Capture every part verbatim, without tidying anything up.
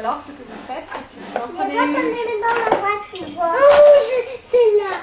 alors, ce que vous faites, c'est que vous en Je prenez vois qu'on une. les met dans la voiture. Oh, c'est là.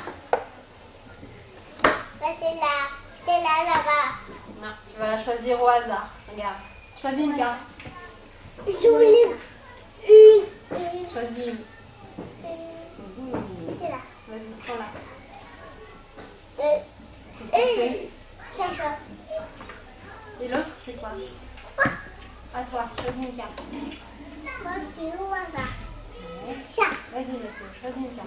Bah, c'est là. C'est là, là-bas. Non, tu vas la choisir au hasard. Regarde. Choisis une carte. Je voulais une. une. Choisis une. C'est là. Vas-y, prends-la. Euh, Qu'est-ce que c'est? c'est ça. Et l'autre, c'est quoi? À toi, choisis une carte. Moi, je suis au hasard. Ouais. Chat. Vas-y, Mathieu, choisis une carte.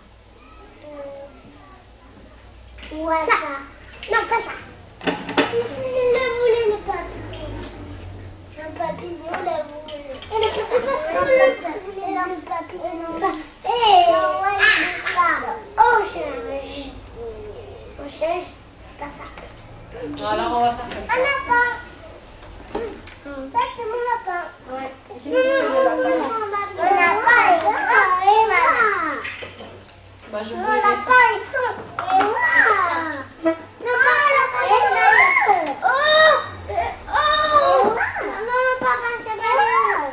Euh, au hasard. Non, pas ça. Je le voulais, le papillon. Le papillon, le voulait. Et le papillon, et le papillon. Et oh, chérie. Oh, chérie, c'est pas ça. Bon, alors, on va faire comme ça. Un lapin. Ça, c'est mon lapin. Ouais. Et qu'est-ce que c'est le lapin? Mon lapin est grand et malin. Bah, je Mon voulais lapin est sombre et noir. Non, mon lapin est malin. Oh, oh. Non, papa, c'est malin.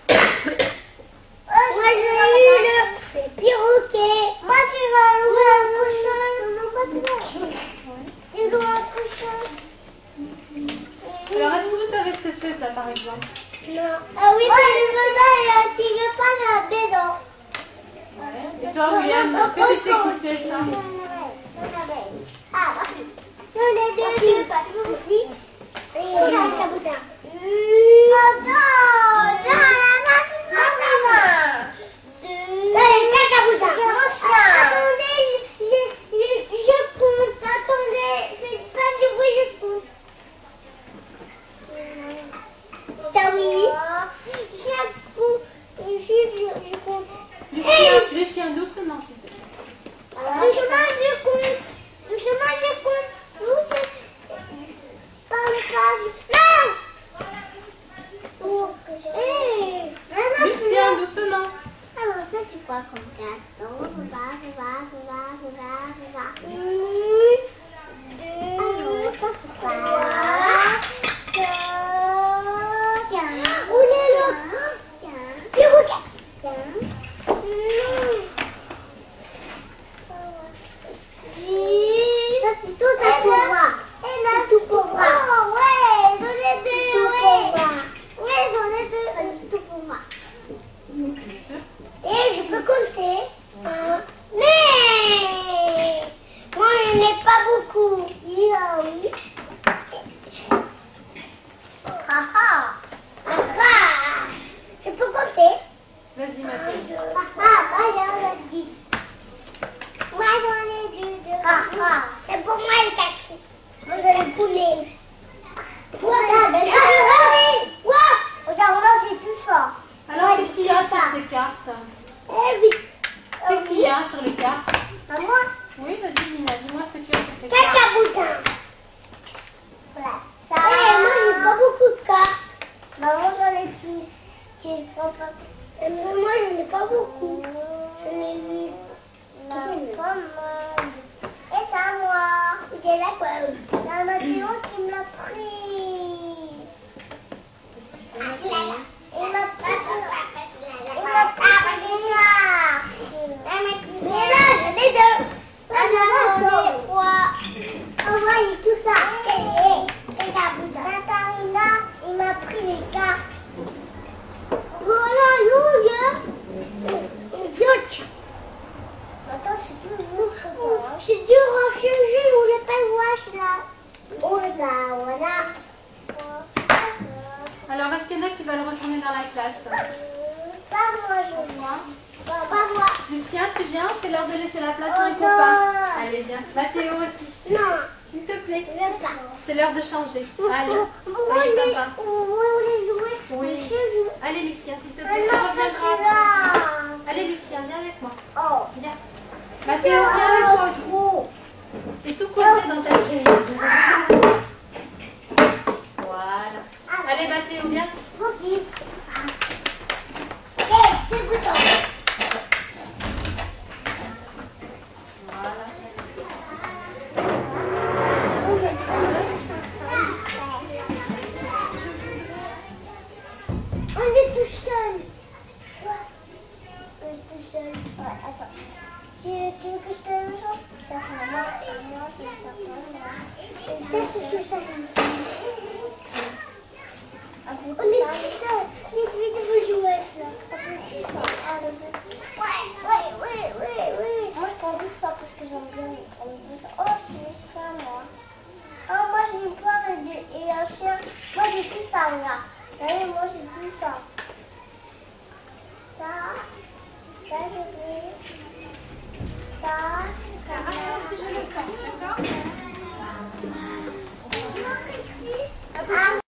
Moi, j'ai eu le, le perroquet. Moi, je vais louer un cochon. Non, pas toi. Tu loues un cochon. Alors, est-ce que vous savez ce que c'est, ça, par exemple? Non. Ah oui, c'est le venin et un tigre pas la dedans. Ouais. Et toi, William, est-ce que tu sais qui c'est, ça? Ah, j'en ai deux. Aussi. Et un caboutin. Oh non, non, mon chien. Attendez, je, je, je compte. Attendez, faites pas du bruit, je compte. Ah oui. Je compte. Je, je, je compte. Lucien, Lucien, doucement, s'il te plaît. Le chemin, je compte. Le chemin, je compte. Vous, parle pas. Non. Oh, hey. Lucien, doucement. Alors, ça, tu vois comme gâteau. Va, va, va, va, va. Une, deux, alors, ça, c'est quoi? Quatre. Où est l'autre? Perroquet. Cinq. Ça, c'est tout ça pour moi. C'est tout pour moi. Oh, ouais, j'en ai deux. Tout pour moi. Ouais, j'en ai deux. Ça, c'est tout pour moi. Et je peux compter. Un. Mais moi, je n'ai pas beaucoup. Oui, ah oui. Ah ah. Ah ah. Je peux compter. Vas-y, Mathieu. Ah ah, j'en ai dix. Moi, j'en ai deux. deux. Ah ah. C'est pour moi le quatre. Moi, j'en ai poulet. Regarde, regarde. Regarde, moi, j'ai tout ça. Alors, qu'est-ce qu'il y a sur ces cartes? Eh oui. Qu'est-ce qu'il y a sur les cartes? À moi? Oui, vas-y, Lina, dis-moi ce que tu as sur ces Quatre cartes. caboutins. Voilà. Ça. Eh, moi, j'ai pas beaucoup de cartes. Bah, moi, j'en ai plus. Tiens, papa. Et moi, j'en ai pas beaucoup. J'en ai vu. C'est pas mal. Et c'est à moi. C'est là quoi? C'est un Mathéo qui me l'a pris. Qu'est-ce qu'il fait, Il Mathieu? m'a pris. Il m'a pris ça. Mais là, j'en ai deux. Là, j'en ai trois. On voit tout ça. Et Katarina, il m'a pris les cartes. Voilà, nous, une dioche. Attends, c'est toujours oh, c'est dur à changer, on n'est pas le wash là. Voilà, voilà. Alors, est-ce qu'il y en a qui veulent retourner dans la classe? Euh, pas moi, je viens. Pas, pas moi. Lucien, tu viens? C'est l'heure de laisser la place Oh, aux non. copains. Allez, viens. Mathéo aussi. Non. S'il te plaît. Je veux pas. C'est l'heure de changer. Allez, Moi, soyez je sympa. voulais jouer. Oui. Je joue. Allez, Lucien, s'il te Ah plaît, tu non, reviendras pas après. celui-là. Allez, Lucien, viens avec moi. Oh. Viens. Mathéo, viens avec moi aussi. Oh. T'es tout coincé dans ta chaise. Voilà. Allez, Mathéo, viens. Ok. Ok, c'est tout temps. Voilà. On est tout seul. j'ai tout ça, regarde. Regardez, moi j'ai tout ça. Ça, ça, je veux. Ça, Ah, si je le tends.